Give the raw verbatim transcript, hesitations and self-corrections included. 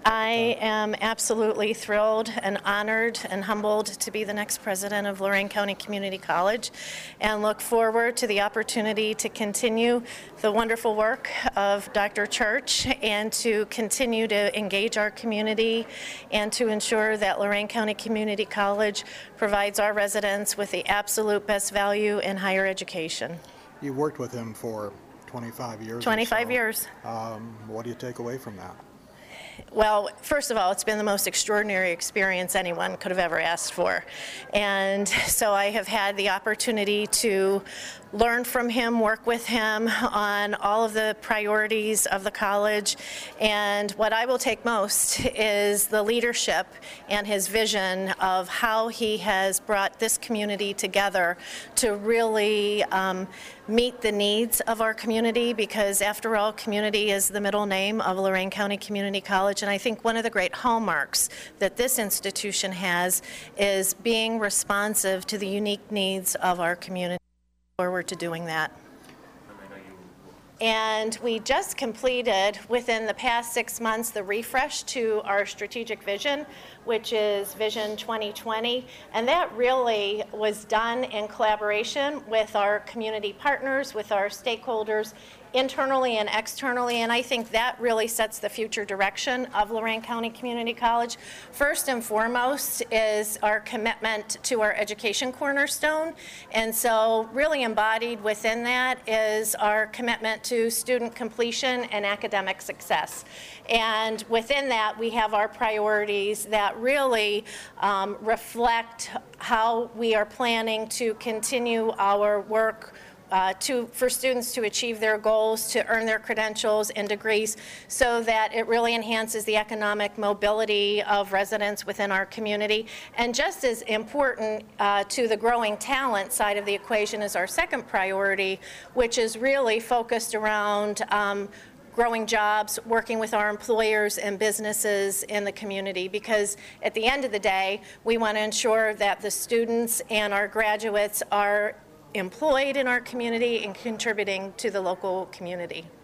I am absolutely thrilled and honored and humbled to be the next president of Lorain County Community College, and look forward to the opportunity to continue the wonderful work of Doctor Church and to continue to engage our community and to ensure that Lorain County Community College provides our residents with the absolute best value in higher education. You worked with him for twenty-five years. twenty-five or so. years. Um, what do you take away from that? Well, first of all, it's been the most extraordinary experience anyone could have ever asked for. And so I have had the opportunity to learn from him, work with him on all of the priorities of the college. And what I will take most is the leadership and his vision of how he has brought this community together to really um, meet the needs of our community, because after all, community is the middle name of Lorain County Community College. And I think one of the great hallmarks that this institution has is being responsive to the unique needs of our community. Forward to doing that. And we just completed within the past six months the refresh to our strategic vision, which is Vision twenty twenty, and that really was done in collaboration with our community partners, with our stakeholders, internally and externally, and I think that really sets the future direction of Lorain County Community College. First and foremost is our commitment to our education cornerstone, and so really embodied within that is our commitment to student completion and academic success. And within that, we have our priorities that really um, reflect how we are planning to continue our work Uh, to, for students to achieve their goals, to earn their credentials and degrees, so that it really enhances the economic mobility of residents within our community. And just as important uh, to the growing talent side of the equation is our second priority, which is really focused around um, growing jobs, working with our employers and businesses in the community, because at the end of the day, we want to ensure that the students and our graduates are employed in our community and contributing to the local community.